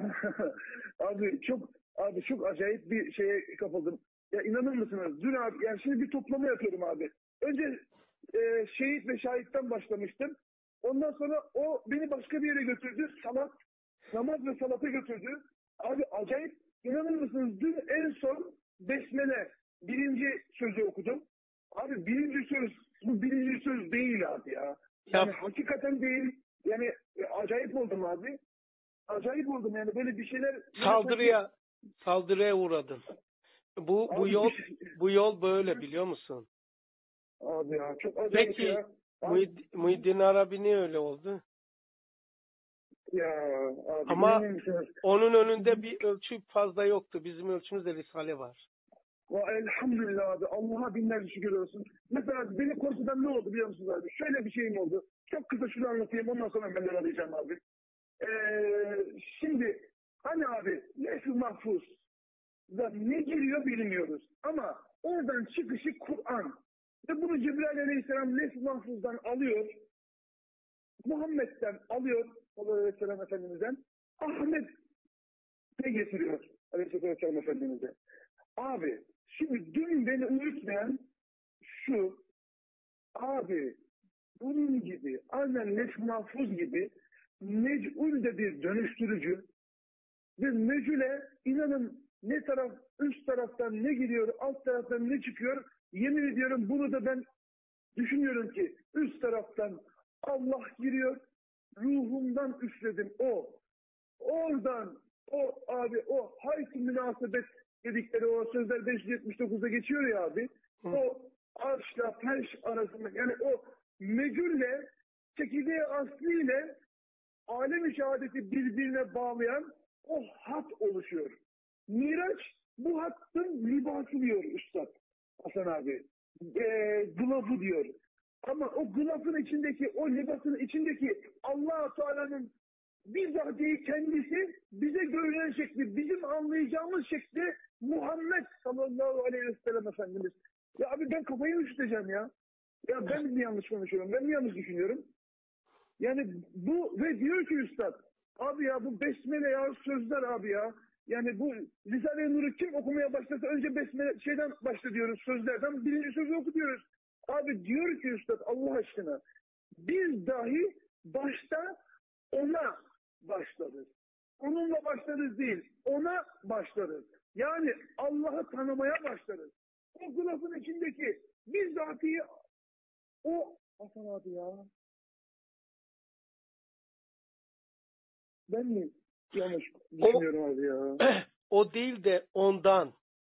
Abi çok acayip bir şeye kapıldım. Ya inanır mısınız? Dün abi yani şimdi bir toplama yapıyorum abi. Önce şehit ve şahitten başlamıştım. Ondan sonra o beni başka bir yere götürdü. Salat, namaz ve salata götürdü. Abi acayip inanır mısınız? Dün en son Besmele birinci sözü okudum. Abi birinci söz bu birinci söz değil abi ya. Yani hakikaten değil. Yani acayip oldum abi. Acayip oldum yani böyle bir şeyler Saldırıya uğradın. Bu abi yol bu yol böyle, biliyor musun? abi ya çok acayip Peki ya. Abi, Muhyiddin Arabi niye öyle oldu? ya abi Ama inanır mısınız? onun önünde bir ölçü fazla yoktu. Bizim ölçümüzde Risale var. Elhamdülillah abi. Allah'a binlerce şükür olsun. Mesela beni korkudan ne oldu biliyor musunuz abi? Şöyle bir şeyim oldu. Çok kısa şunu anlatayım. Ondan sonra ben de arayacağım abi. Şimdi hani abi Lef-i Mahfuz'da ne giriyor bilmiyoruz. Ama oradan çıkışı Kur'an. Ve bunu Cebrail Aleyhisselam Lef-i Mahfuz'dan alıyor. Muhammed'den alıyor. Sallallahu aleyhi ve sellem Efendimiz'den. Ahmet'e getiriyor. Aleyhisselam Efendimiz'e. Abi şimdi dün beni uyutmayan şu. Abi bunun gibi aynen Lef Mahfuz gibi mec'ul de bir dönüştürücü ve mec'ule inanın ne taraf üst taraftan ne giriyor alt taraftan ne çıkıyor yemin ediyorum bunu da ben düşünüyorum ki üst taraftan Allah giriyor ruhumdan üfledim oradan o hayt-i münasebet dedikleri o sözler 579'da geçiyor ya abi. O arşla perş arasında yani o mecülle çekirdeği aslı ile alem-i şehadeti birbirine bağlayan o hat oluşuyor. Miraç bu hattın libası diyor Üstad Hasan abi. Gılafı diyor. Ama o gılafın içindeki, o libasın içindeki Allah-u Teala'nın bizzatihi kendisi bize görünen şekli, bizim anlayacağımız şekli Muhammed sallallahu aleyhi ve sellem Efendimiz. Ya abi ben kafayı üşüteceğim ya. Ya ben mi yanlış konuşuyorum? Ben mi yanlış düşünüyorum? Yani bu ve diyor ki Üstad, abi ya bu besmele ya sözler abi ya. Yani bu Risale-i Nur'u kim okumaya başlasa önce besmele şeyden başla diyoruz sözlerden. Birinci sözü oku diyoruz. Abi diyor ki Üstad Allah aşkına biz dahi başta ona başlarız. Onunla başlarız değil, ona başlarız. Yani Allah'ı tanımaya başlarız. O gılafın içindeki bizzatihi o Hasan abi ya. Ben mi yanlış düşünüyorum abi ya? O değil de ondan.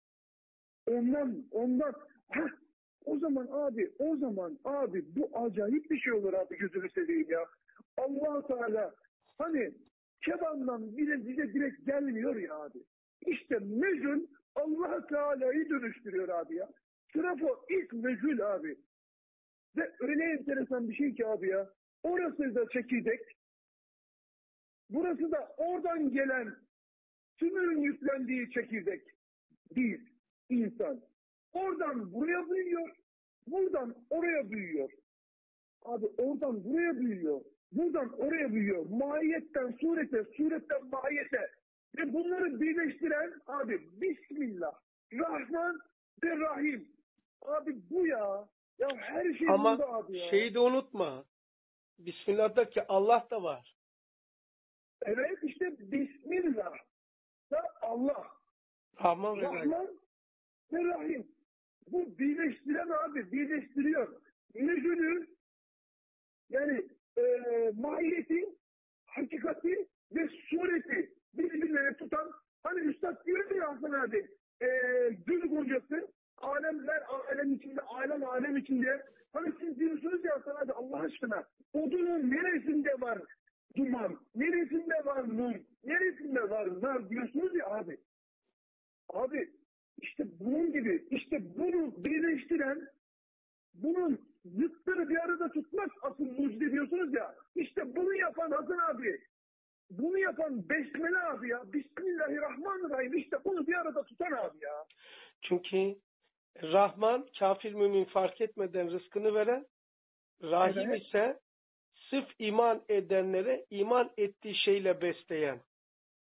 Ondan. Heh, o zaman abi bu acayip bir şey olur abi gözünü seveyim ya. Allah Teala hani kebandan bize direkt gelmiyor ya abi. İşte mecül Allah Teala'yı dönüştürüyor abi ya. Trafo ilk mecül abi. Ve öyle enteresan bir şey ki abi ya. Orası da çekirdek. Burası da oradan gelen tümün yüklendiği çekirdek. Değil. İnsan. Oradan buraya büyüyor. Buradan oraya büyüyor. Abi oradan buraya büyüyor. Buradan oraya büyüyor. Mahiyetten surete, suretten mahiyete. Ve bunları birleştiren abi Bismillah, Rahman ve Rahim. Abi bu ya. Ya her şey Ama bunda abi ya. şeyi de unutma. Bismillah'taki Allah da var. Evet işte Bismillah da Allah. Rahman ve Rahim. Rahman ve Rahim. Bu birleştiren abi birleştiriyor. Mecnun'u yani mahiyeti, hakikati ve sureti birbirine tutan hani Üstad diyor ya Hasan abi gül goncası alemler alem içinde alem içinde hani siz diyorsunuz ya Hasan abi Allah aşkına odunun neresinde var duman, neresinde var mum, neresinde var nar diyorsunuz ya abi. Abi işte bunun gibi işte bunu birleştiren bunun zıttını bir arada tutmak asıl mucize diyorsunuz ya. İşte bunu yapan Hasan abi. Bunu yapan Besmele abi ya. Bismillahirrahmanirrahim. İşte bunu bir arada tutan abi ya. Çünkü Rahman kafir mümin fark etmeden rızkını veren, Rahim Evet. ise sırf iman edenlere iman ettiği şeyle besleyen.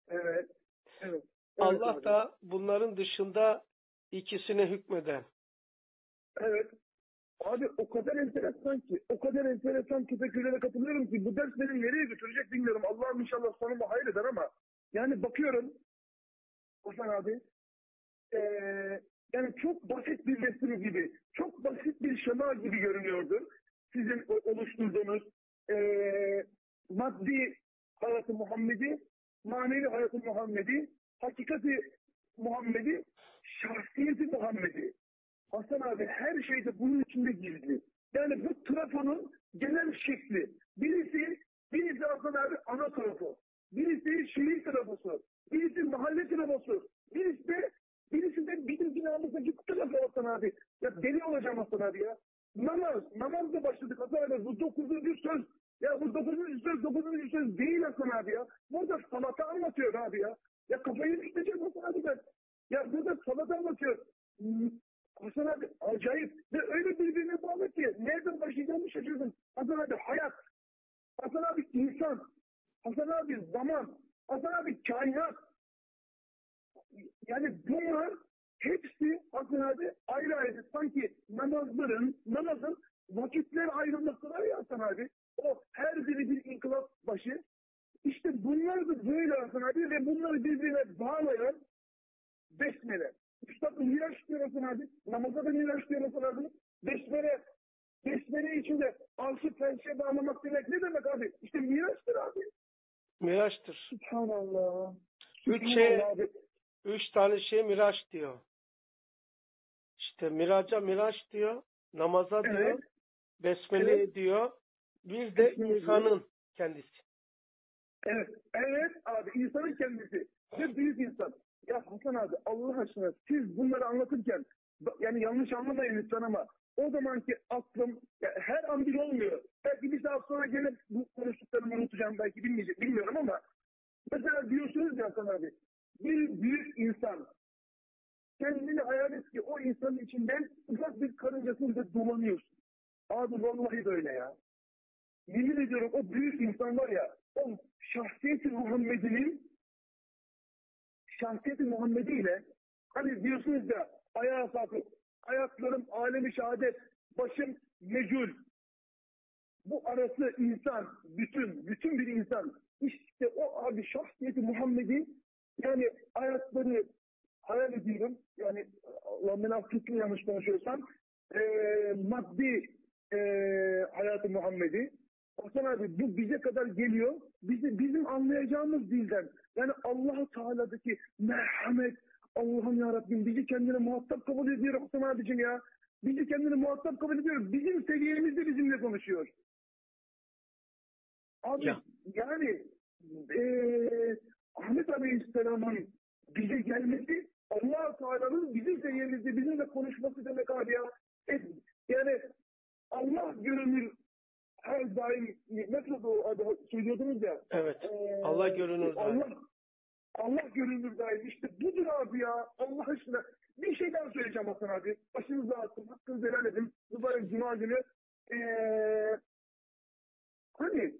Evet. Evet. Allah Abi. da bunların dışında ikisine hükmeden. Evet. Abi o kadar enteresan ki tefekkürlere katılıyorum ki bu ders beni nereye götürecek bilmiyorum. Allah'ım inşallah sonunda hayreder ama yani bakıyorum Hasan abi yani çok basit bir resim gibi, çok basit bir şema gibi görünüyordu. Sizin oluşturduğunuz maddi hayatı Muhammed'i, manevi hayatı Muhammed'i, hakikati Muhammed'i, şahsiyeti Muhammed'i. Hasan abi her şey de bunun içinde gizli. Yani bu trafonun genel şekli. Birisi Hasan abi ana trafo. Birisi şehir trafosu. Birisi mahalle trafosu. Birisi de bizim binamızdaki trafo Hasan abi. Ya deli olacağım Hasan abi ya. Namazla başladık Hasan abi. Bu 9. söz. Ya bu 9. söz değil Hasan abi ya. Burada salata anlatıyor abi ya. Ya kafayı düşeceğim Hasan abi ben. Ya burada salata anlatıyor. Hasan abi acayip ve öyle birbirine bağlı ki nereden başlayacağımı şaşırdım. Hasan abi hayat, Hasan abi insan, Hasan abi zaman, Hasan abi kainat. Yani bunlar hepsi Hasan abi ayrı ayrı sanki namazın vakitler ayrılması var ya Hasan abi. O her biri bir inkılap başı. İşte bunlar da böyle Hasan abi ve bunları birbirine bağlayan besmele. Üstad miraç diyor Hasan abi. Namaza da miraç diyor Hasan abi. Besmele içinde arşı pençeye bağlamak demek ne demek abi? İşte miraçtır abi. Miraçtır. Subhanallah. Üç Abi. tane şey miraç diyor. İşte miraca miraç diyor. Namaza diyor. Evet. Besmele diyor. Bir de insanın kendisi. Evet abi insanın kendisi ve büyük insan. Ya Hasan abi Allah aşkına siz bunları anlatırken yani yanlış anlamayın lütfen ama o zamanki aklım her an bir olmuyor. Belki bir saat sonra gelip bu konuştuklarımı unutacağım belki bilmiyorum ama mesela diyorsunuz ya Hasan abi bir büyük insan kendini hayal et ki o insanın içinden ufak bir karıncasıyla dolanıyorsun. Abi vallahi böyle ya. Yemin ediyorum o büyük insan var ya o şahsiyeti Muhammedi ile hani diyorsunuz ya ayağa kalkıp ayaklarım alemi şehadet başım mecul bu arası insan bütün bir insan işte o abi şahsiyeti Muhammedi yani ayakları hayal ediyorum yani Allah beni affetsin yanlış konuşuyorsam maddi hayatı Muhammedi Hasan abi bu bize kadar geliyor. Bizim anlayacağımız dilden. Yani Allah-u Teala'daki merhamet. Allah'ım ya Rabbim bizi kendine muhatap kabul ediyor Hasan abicim ya. Bizi kendine muhatap kabul ediyor. Bizim seviyemizde bizimle konuşuyor. Abi Ya. yani Ahmet Aleyhisselam'ın bize gelmesi Allah-u Teala'nın bizim seviyemizde bizimle konuşması demek abi ya. Yani Allah görünür her daim nasıl söylüyordunuz ya. Evet. Allah görünür daim. Allah görünür daim. İşte budur abi ya. Allah aşkına. Bir şey daha söyleyeceğim Hasan abi. Başınızı attım. Hakkınızı helal edin. Mübarek Cuma günü. Hani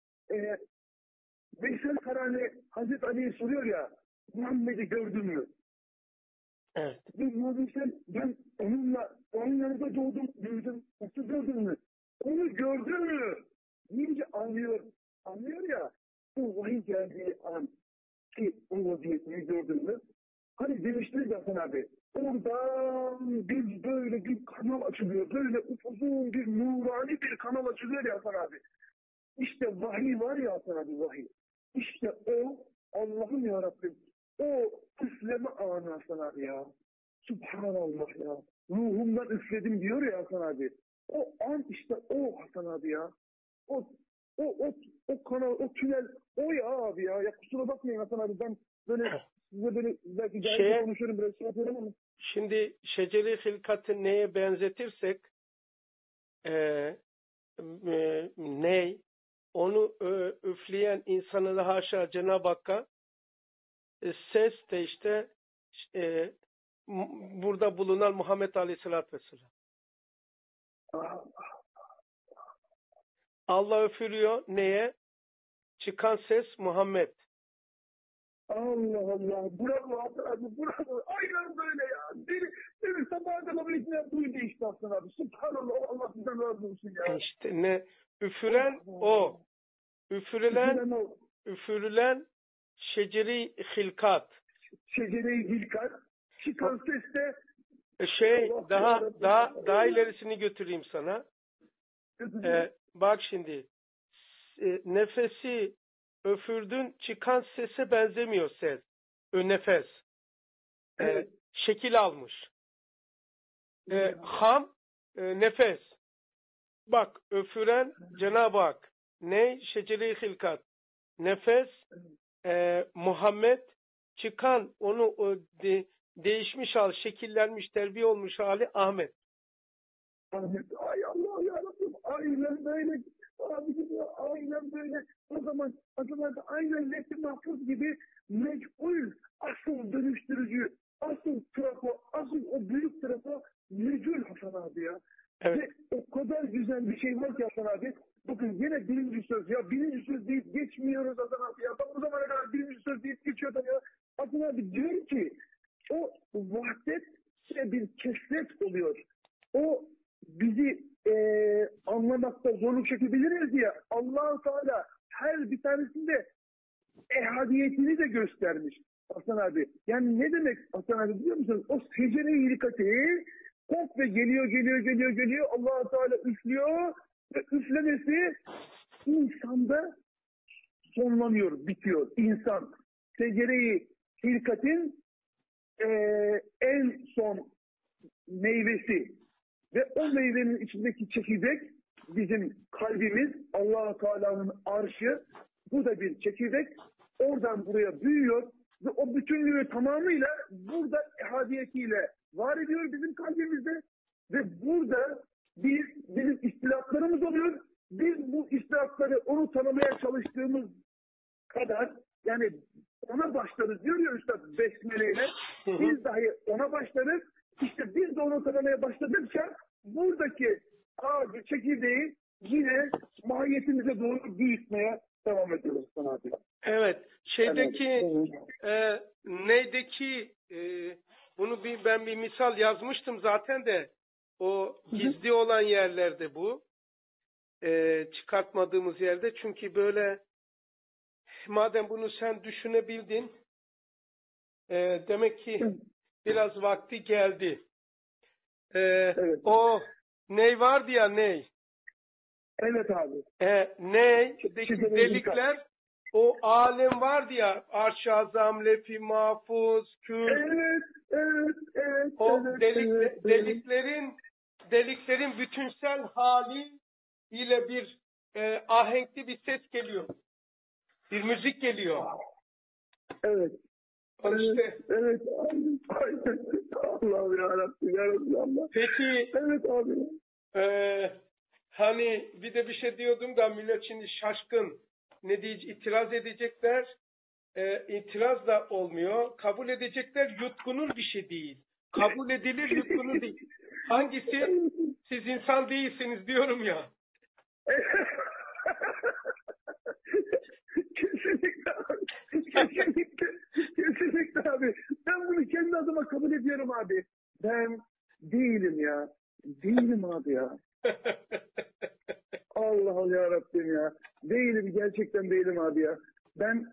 Veysel Karani Hazreti Ali'ye soruyor ya Muhammed'i gördün mü? Evet. Ben onun yanında doğdum, büyüdüm. Nasıl gördün mü? Onu gördün mü? Deyince anlıyor ya. Bu vahiy geldiği an ki o vaziyetini gördün mü? Hani demiştiniz ya Hasan abi. Oradan böyle bir kanal açılıyor. Böyle uzun bir nurani bir kanal açılıyor ya Hasan abi. İşte vahiy var ya Hasan abi vahiy. İşte o Allah'ım ya Rabbim. O üfleme anı Hasan abi ya. Subhanallah ya. Ruhumdan üfledim diyor ya Hasan abi. O an işte o Hasan abi ya. O o kanal, o tünel, o ya abi ya. Ya kusura bakmayın Hasan abi ben böyle size böyle belki cahilce konuşuyorum biraz şey yapıyorum ama. Şimdi şeceri hilkatı neye benzetirsek ney onu üfleyen insanı da haşa Cenab-ı Hakk'a ses de işte burada bulunan Muhammed Aleyhisselatü Vesselam. Allah üfürüyor neye? Çıkan ses Muhammed. Allah Allah. Bravo Hasan abi. Bravo. Aynen böyle ya. Beni sabaha kadar bekleyen buydu işte Hasan abi. Subhanallah. Allah sizden razı olsun ya. İşte ne? Üfüren o. Üfürülen o. Üfürülen şeceri hilkat. Şecere-i hilkat. Çıkan ses de Daha ilerisini götüreyim sana. Bak şimdi. Nefesi öfürdün, çıkan sese benzemiyor ses. Nefes. Evet. Şekil almış. Ham nefes. Bak öfüren Cenab-ı Hak. Ne? Şecere-i hilkat. Nefes Muhammed, çıkan onu değişmiş hal, şekillenmiş, terbiye olmuş hali Ahmet. Ahmet, ay Allah yarabbim, aynen böyle. Abi gibi aynen böyle. O zaman aynen Lef-i Mahfuz gibi mecbul, asıl dönüştürücü, asıl trafo, asıl o büyük trafo mecbul Hasan abi ya. Evet. Ve o kadar güzel bir şey var ki Hasan abi. Bakın yine birinci söz ya, birinci söz deyip geçmiyoruz Hasan abi ya. Bak bu zamana kadar birinci söz deyip geçiyordum ya. Hasan abi diyor ki o vahdet bir kesret oluyor. O bizi anlamakta zorluk çekebiliriz diye Allah-u Teala her bir tanesinde ehadiyetini de göstermiş Hasan abi. Yani ne demek Hasan abi biliyor musunuz? O secere-i hilkati hop ve geliyor Allah-u Teala üflüyor ve üflemesi insanda sonlanıyor, bitiyor. İnsan secere-i hilkatin en son meyvesi ve o meyvenin içindeki çekirdek bizim kalbimiz, Allah-u Teala'nın arşı, bu da bir çekirdek. Oradan buraya büyüyor ve o bütünlüğü tamamıyla burada ehadiyetiyle var ediyor bizim kalbimizde ve burada bizim istilatlarımız oluyor. Biz bu istilatları onu tanımaya çalıştığımız kadar, yani ona başlarız diyor ya Üstad Besmele'yle, biz dahi ona başlarız. İşte biz de onu tanımaya başladıkça buradaki ağacı, çekirdeği yine mahiyetimize doğru büyütmeye devam ediyoruz sanatıyla. Evet. Neydeki ben bir misal yazmıştım zaten de o gizli olan yerlerde bu. Çıkartmadığımız yerde. Çünkü böyle madem bunu sen düşünebildin demek ki biraz vakti geldi. Evet. O ney vardı ya ney? Evet abi. Neydeki delikler o alem vardı ya Arş-ı Azam, Lef-i Mahfuz, Kür. Evet. O deliklerin bütünsel hali ile bir ahenkli bir ses geliyor. Bir müzik geliyor. Evet. İşte. Evet. Aynen. Allah'ım yarabbim Allah. Peki. Evet abi. Hani bir de bir şey diyordum da millet şimdi şaşkın. Ne diyecek? İtiraz edecekler. İtiraz da olmuyor. Kabul edecekler yutkunun bir şey değil. Kabul edilir yutkunun değil. Hangisi? Siz insan değilsiniz diyorum ya. Kesinlikle abi. Ben bunu kendi adıma kabul ediyorum abi. Ben değilim ya. Değilim abi ya. Allah yarabbim ya. Değilim, gerçekten değilim abi ya. Ben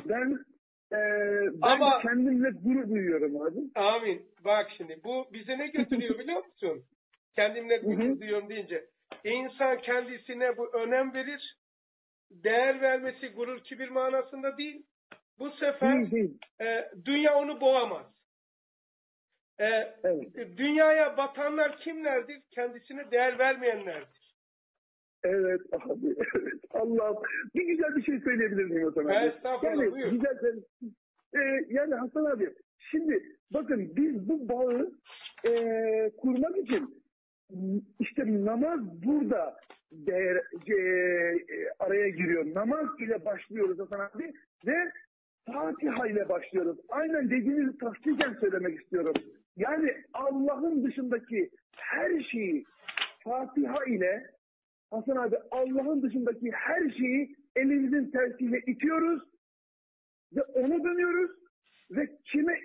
Ama, kendimle gurur duyuyorum abi. Amin. Bak şimdi bu bize ne götürüyor biliyor musun? Kendimle gurur duyuyorum deyince. İnsan kendisine bu önem verir. Değer vermesi gurur kibir manasında değil. Bu sefer dünya onu boğamaz. Evet. Dünyaya batanlar kimlerdir? Kendisine değer vermeyenlerdir. Evet abi. Evet. Allah. Bir güzel bir şey söyleyebilir miyim o zaman? Estağfurullah, buyur. Güzel. Yani Hasan abi, şimdi bakın biz bu bağı kurmak için işte namaz burada araya giriyor. Namaz ile başlıyoruz Hasan abi ve Fatiha ile başlıyoruz. Aynen dediğinizi tasdiken söylemek istiyorum. Yani Allah'ın dışındaki her şeyi Fatiha ile Hasan abi, Allah'ın dışındaki her şeyi elimizin tersiyle itiyoruz ve ona dönüyoruz.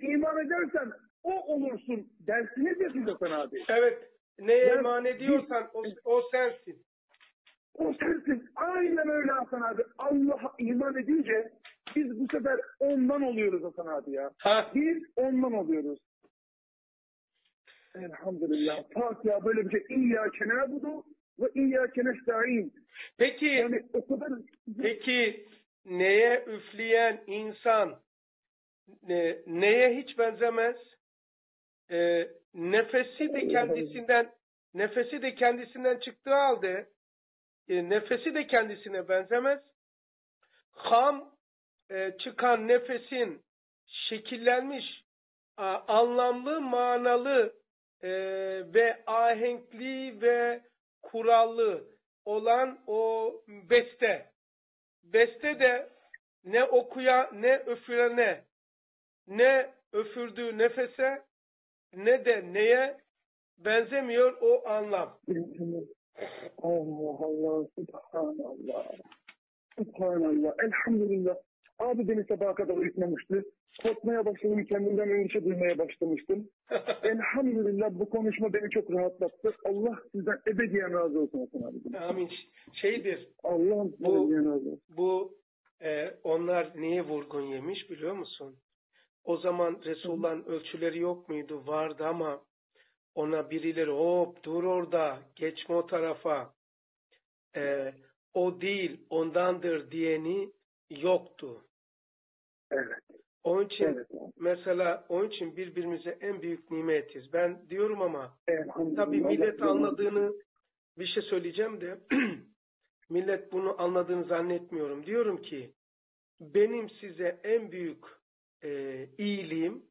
iman edersen o olursun dersini diyorsun Hasan abi. Evet. Neye Yani iman ediyorsan o sensin. o sensin. Aynen öyle Hasan abi. Allah'a iman edince biz bu sefer ondan oluyoruz Hasan abi ya. Ha. Biz ondan oluyoruz. Elhamdülillah. Fatiha böyle bir şey. İyyâke nâbudu ve iyyâke nesta'in. Peki, Yani o kadar... peki neye üfleyen insan neye hiç benzemez? Nefesi de kendisinden çıktığı halde nefesi de kendisine benzemez. Ham çıkan nefesin şekillenmiş, anlamlı, manalı ve ahenkli ve kurallı olan o beste. Beste de ne okuya ne öfürene, ne öfürdüğü nefese ne de neye benzemiyor o anlam. Allah Allah, subhanallah. Subhanallah, elhamdülillah. Abi beni sabaha kadar uyutmamıştı. Korkmaya başladım, kendimden endişe duymaya başlamıştım. Elhamdülillah bu konuşma beni çok rahatlattı. Allah sizden ebediyen razı olsun Hasan abi. Amin. Şeydir, Allah'ım ebediyen razı olsun. bu onlar niye vurgun yemiş biliyor musun? O zaman Resulullah'ın ölçüleri yok muydu? Vardı ama ona birileri hop dur orada geçme o tarafa o değil ondandır diyeni yoktu. Evet. Onun için Evet. mesela onun için birbirimize en büyük nimetiz. Ben diyorum ama Elhamdülillah. tabii millet anladığını bir şey söyleyeceğim de millet bunu anladığını zannetmiyorum. Diyorum ki benim size en büyük iyiliğim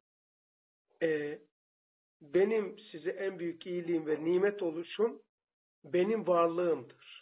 benim size en büyük iyiliğim ve nimet oluşum benim varlığımdır.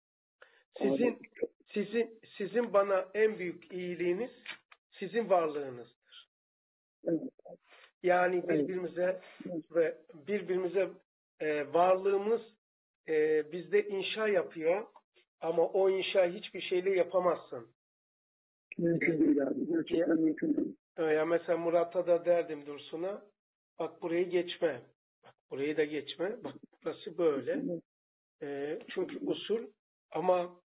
Sizin bana en büyük iyiliğiniz sizin varlığınızdır. Evet. Yani birbirimize varlığımız bizde inşa yapıyor ama o inşa hiçbir şeyle yapamazsın. Mümkün değil abi. Gerçekten mümkün değil. Ya mesela Murat'a da derdim Dursun'a bak burayı geçme. Bak burayı da geçme. Bak burası böyle. Çünkü usul ama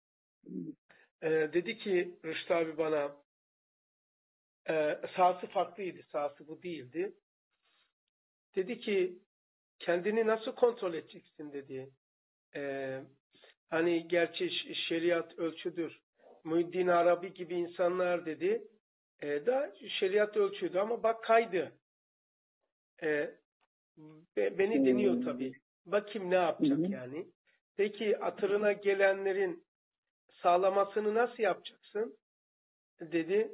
dedi ki Rüştü abi bana sahası farklıydı. Sahası bu değildi. Dedi ki kendini nasıl kontrol edeceksin dedi. Hani gerçi şeriat ölçüdür. Muhiddin Arabi gibi insanlar dedi. Da şeriat ölçüydü ama bak kaydı. Beni deniyor tabii. Bakayım ne yapacak yani. Peki atırına gelenlerin sağlamasını nasıl yapacaksın? Dedi.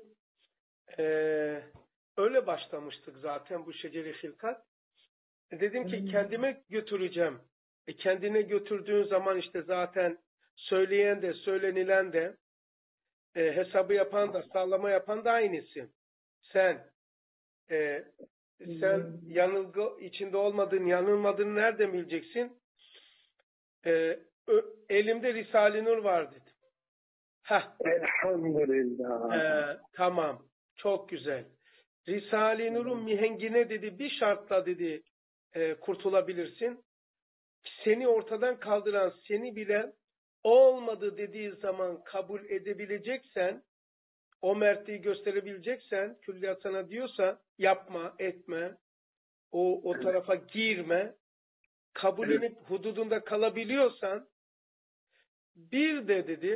Öyle başlamıştık zaten bu şeceri hilkat. Dedim ki kendime götüreceğim. Kendine götürdüğün zaman işte zaten söyleyen de söylenilen de hesabı yapan da sağlama yapan da aynısı. Sen yanılgı içinde olmadığını, yanılmadığını nereden bileceksin? Elimde Risale-i Nur var dedim. Elhamdülillah. Tamam. Çok güzel. Risale-i Nur'un mihengine dedi bir şartla dedi kurtulabilirsin. Seni ortadan kaldıran, seni bile olmadı dediği zaman kabul edebileceksen, o mertliği gösterebileceksen, külliyat sana diyorsa yapma, etme, o tarafa girme, kabullenip hududunda kalabiliyorsan, bir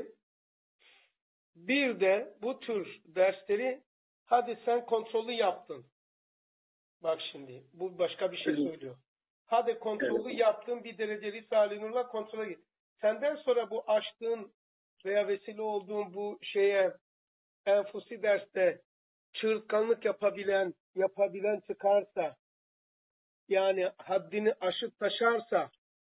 de bu tür dersleri hadi sen kontrolü yaptın. Bak şimdi bu başka bir şey söylüyor. Hadi kontrolü yaptın bir derece Risale-i Nur'la kontrole git. Senden sonra bu açtığın veya vesile olduğun bu şeye enfusi derste çığırtkanlık yapabilen çıkarsa yani haddini aşıp taşarsa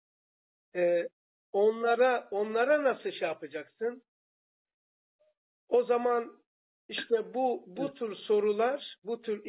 onlara nasıl şey yapacaksın? O zaman işte bu tür sorular, bu tür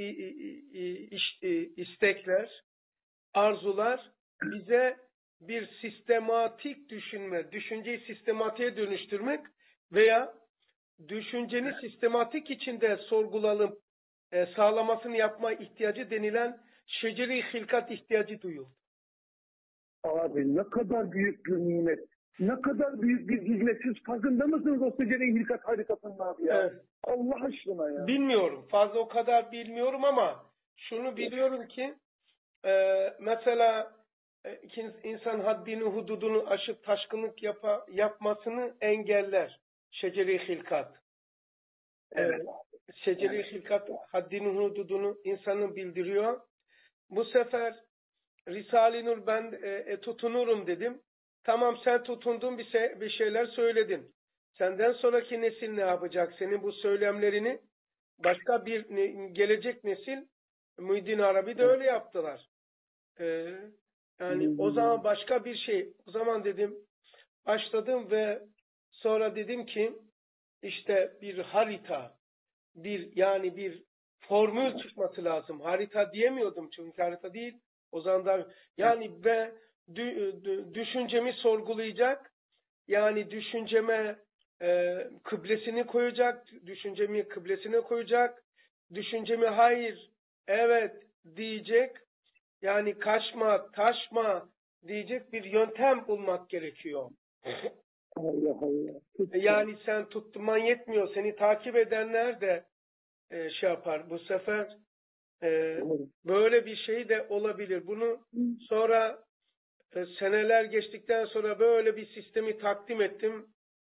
istekler, arzular bize bir sistematik düşünceyi sistematiğe dönüştürmek veya düşünceni sistematik içinde sağlamasını yapma ihtiyacı denilen şeceri hilkat ihtiyacı duyuldu. Abi ne kadar büyük bir nimet. Ne kadar büyük bir hizmet. Siz farkında mısınız o secere-i hilkat harikasının abi ya? Evet. Allah aşkına ya. Bilmiyorum. Fazla o kadar bilmiyorum ama şunu biliyorum ki mesela insan haddini hududunu aşıp taşkınlık yapmasını engeller. Şeceri hilkat. Evet. Şeceri hilkat haddini hududunu insanı bildiriyor. Bu sefer Risale-i Nur ben tutunurum dedim. Tamam sen tutundun bir şeyler söyledin. Senden sonraki nesil ne yapacak? Senin bu söylemlerini başka bir gelecek nesil Muhyiddin Arabi de öyle yaptılar. Yani o zaman başka bir şey. O zaman dedim başladım ve sonra dedim ki işte bir harita, yani bir formül çıkması lazım. Harita diyemiyordum çünkü harita değil. O zaman da yani ve düşüncemi sorgulayacak, yani düşünceme kıblesini koyacak, düşüncemi kıblesine koyacak, düşüncemi hayır, evet diyecek, yani kaçma, taşma diyecek bir yöntem bulmak gerekiyor. Allah Allah. Yani sen tutturman yetmiyor, seni takip edenler de şey yapar. Bu sefer böyle bir şey de olabilir. Bunu sonra seneler geçtikten sonra böyle bir sistemi takdim ettim.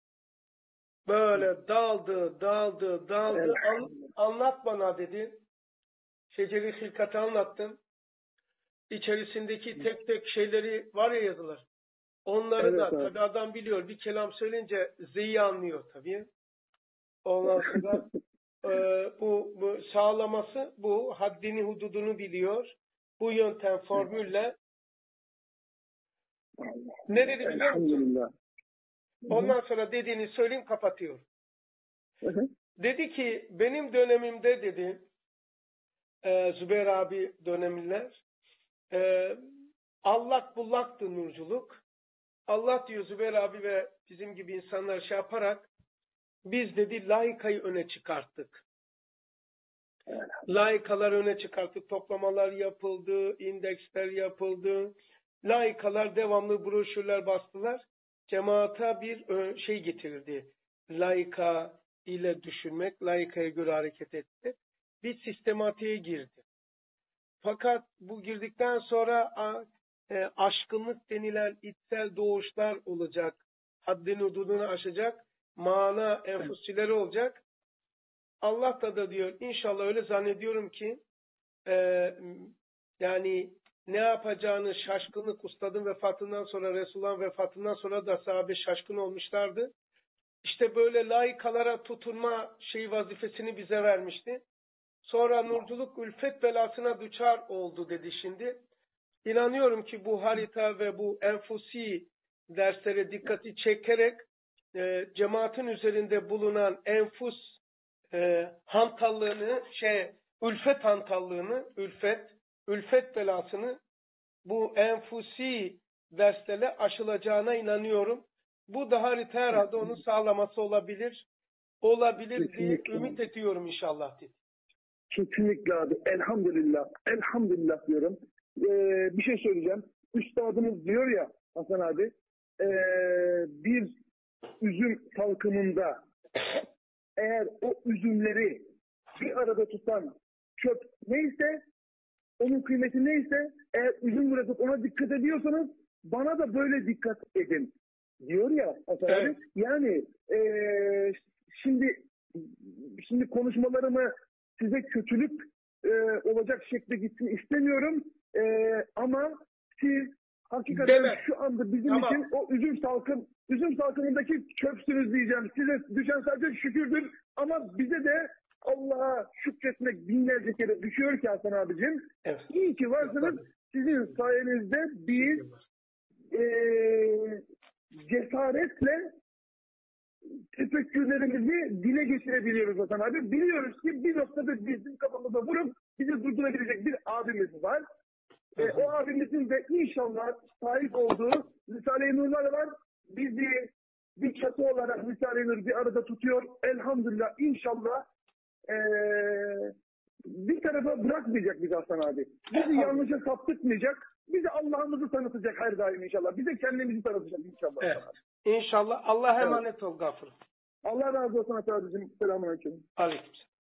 Böyle daldı. Anlat bana dedi. Şeceri hilkatı anlattım. İçerisindeki tek tek şeyleri var ya yazılır. Onları da tabii adam biliyor. Bir kelam söyleyince Z'yi anlıyor tabii. Ondan sonra bu sağlaması, bu haddini hududunu biliyor. Bu yöntem formülle ne dedi biliyor musun? Ondan sonra dediğini söyleyeyim kapatıyor. Dedi ki benim dönemimde dedi Zübeyir abi dönemler allak bullaktı nurculuk. Allah diyor Zübeyir abi ve bizim gibi insanlar şey yaparak biz dedi laikayı öne çıkarttık. Laikalar öne çıkarttık. Toplamalar yapıldı, indeksler yapıldı. Laikalar devamlı broşürler bastılar. Cemaata bir şey getirdi. Laika ile düşünmek, laikaya göre hareket etti. Bir sistematiğe girdi. Fakat bu girdikten sonra aşkınlık denilen içsel doğuşlar olacak. Haddini hududunu aşacak. Mana enfüsçileri olacak. Allah da diyor inşallah öyle zannediyorum ki yani ne yapacağını şaşkınlık ustadın vefatından sonra Resulullah'ın vefatından sonra da sahabe şaşkın olmuşlardı. İşte böyle laikalara tutunma vazifesini bize vermişti. Sonra nurculuk ülfet belasına düçar oldu dedi şimdi. İnanıyorum ki bu harita ve bu enfusi derslere dikkati çekerek cemaatin üzerinde bulunan enfus hantallığını, ülfet hantallığını, ülfet belasını bu enfusi derslerle aşılacağına inanıyorum. Bu da harita herhalde onu sağlaması olabilir diye ümit ediyorum inşallah dedi. Kesinlikle abi. Elhamdülillah. Elhamdülillah diyorum. Bir şey söyleyeceğim. Üstadımız diyor ya Hasan abi bir üzüm salkımında eğer o üzümleri bir arada tutan çöp neyse onun kıymeti neyse eğer üzüm bırakıp ona dikkat ediyorsanız bana da böyle dikkat edin diyor ya Hasan abi. Yani şimdi konuşmalarımı size kötülük olacak şekilde gitsin istemiyorum. Ama siz hakikaten şu anda bizim için o üzüm salkımındaki çöpsünüz diyeceğim. Size düşen sadece şükürdür ama bize de Allah'a şükretmek binlerce kere düşüyor ki Hasan abicim. Evet. İyi ki varsınız. Sizin sayenizde biz cesaretle tefekkürlerimizi dile geçirebiliyoruz Hasan abi. Biliyoruz ki bir noktada bizim kafamıza vurup bizi durdurabilecek bir abimiz var. O abimizin de inşallah sahip olduğu Risale-i Nurlar var. Bizi bir çatı olarak Risale-i Nur bir arada tutuyor. Elhamdülillah inşallah tarafa bırakmayacak bizi Hasan abi. Bizi yanlışa saptırmayacak. Bize Allah'ımızı tanıtacak her daim inşallah. Bize kendimizi tanıtacak inşallah. Evet. İnşallah. Allah'a Evet. emanet ol Gafur. Allah razı olsun Hasan abicim. Selamünaleyküm. Aleykümselam.